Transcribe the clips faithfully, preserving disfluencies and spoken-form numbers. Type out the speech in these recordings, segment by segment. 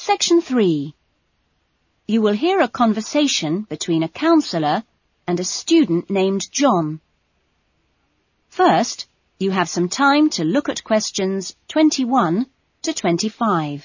Section three. You will hear a conversation between a counsellor and a student named John. First, you have some time to look at questions twenty-one to twenty-five.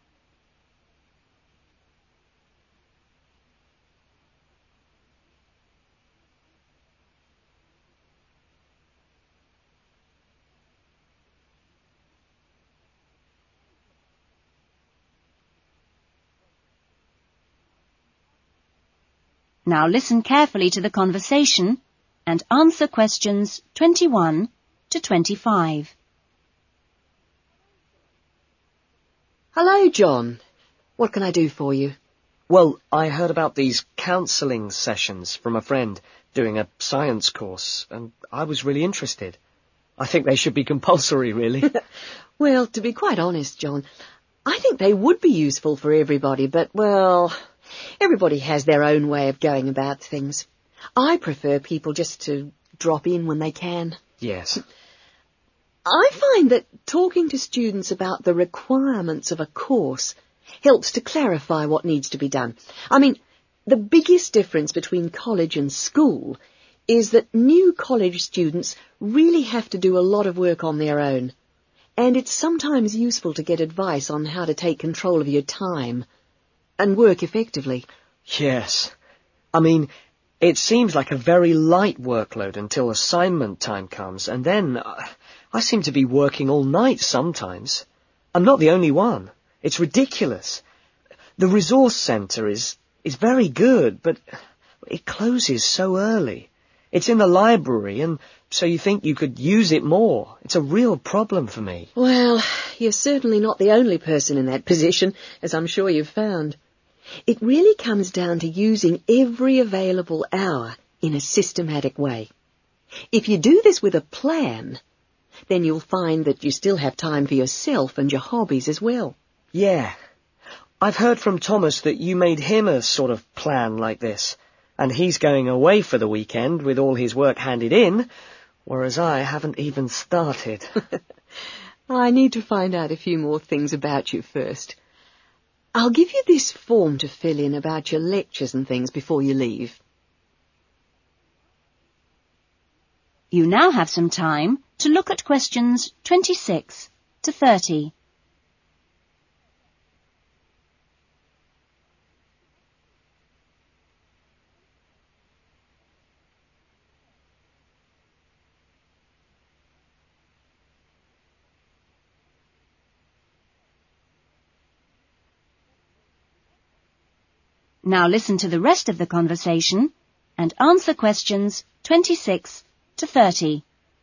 Now listen carefully to the conversation and answer questions twenty-one to twenty-five. Hello, John. What can I do for you? Well, I heard about these counselling sessions from a friend doing a science course, and I was really interested. I think they should be compulsory, really. Well, to be quite honest, John, I think they would be useful for everybody, but, well, everybody has their own way of going about things. I prefer people just to drop in when they can. Yes. I find that talking to students about the requirements of a course helps to clarify what needs to be done. I mean, the biggest difference between college and school is that new college students really have to do a lot of work on their own, and it's sometimes useful to get advice on how to take control of your time and work effectively. Yes. I mean, it seems like a very light workload until assignment time comes, and then uh, I seem to be working all night sometimes. I'm not the only one. It's ridiculous. The resource centre is, is very good, but it closes so early. It's in the library, and so you think you could use it more. It's a real problem for me. Well, you're certainly not the only person in that position, as I'm sure you've found. It really comes down to using every available hour in a systematic way. If you do this with a plan, then you'll find that you still have time for yourself and your hobbies as well. Yeah. I've heard from Thomas that you made him a sort of plan like this, and he's going away for the weekend with all his work handed in, whereas I haven't even started. I need to find out a few more things about you first. I'll give you this form to fill in about your lectures and things before you leave. You now have some time to look at questions twenty-six to thirty. Now listen to the rest of the conversation and answer questions twenty-six to thirty.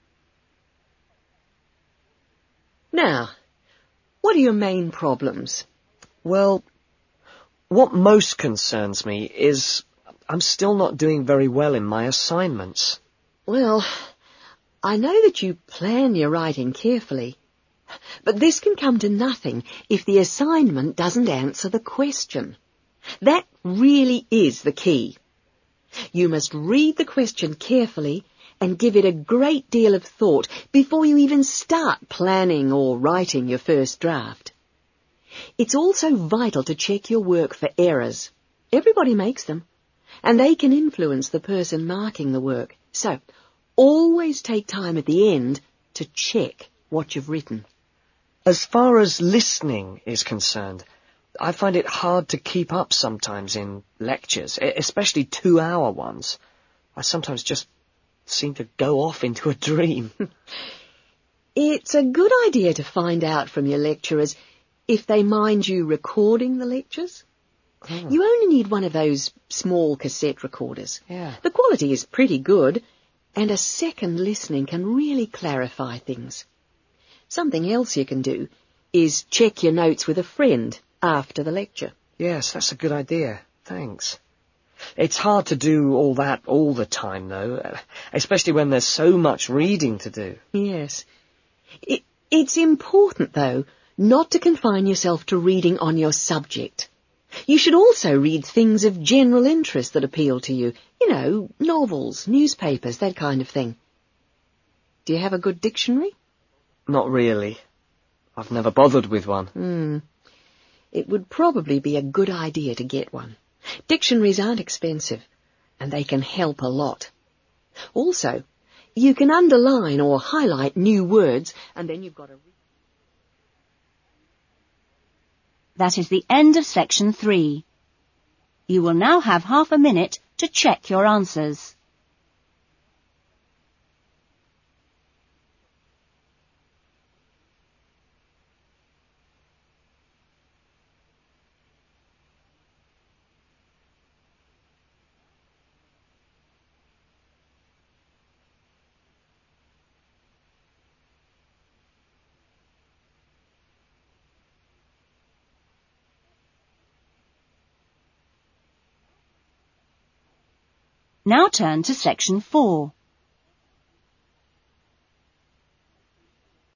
Now, what are your main problems? Well, what most concerns me is I'm still not doing very well in my assignments. Well, I know that you plan your writing carefully, but this can come to nothing if the assignment doesn't answer the question. That really is the key. You must read the question carefully and give it a great deal of thought before you even start planning or writing your first draft. It's also vital to check your work for errors. Everybody makes them, and they can influence the person marking the work. So, always take time at the end to check what you've written. As far as listening is concerned, I find it hard to keep up sometimes in lectures, especially two-hour ones. I sometimes just seem to go off into a dream. It's a good idea to find out from your lecturers if they mind you recording the lectures. Oh. You only need one of those small cassette recorders. Yeah. The quality is pretty good, and a second listening can really clarify things. Something else you can do is check your notes with a friend after the lecture. Yes, that's a good idea. Thanks. It's hard to do all that all the time, though, especially when there's so much reading to do. Yes. It, it's important, though, not to confine yourself to reading on your subject. You should also read things of general interest that appeal to you. You know, novels, newspapers, that kind of thing. Do you have a good dictionary? Not really. I've never bothered with one. Hmm. it would probably be a good idea to get one. Dictionaries aren't expensive, and they can help a lot. Also, you can underline or highlight new words, and then you've got a... That is the end of section three. You will now have half a minute to check your answers. Now turn to section four.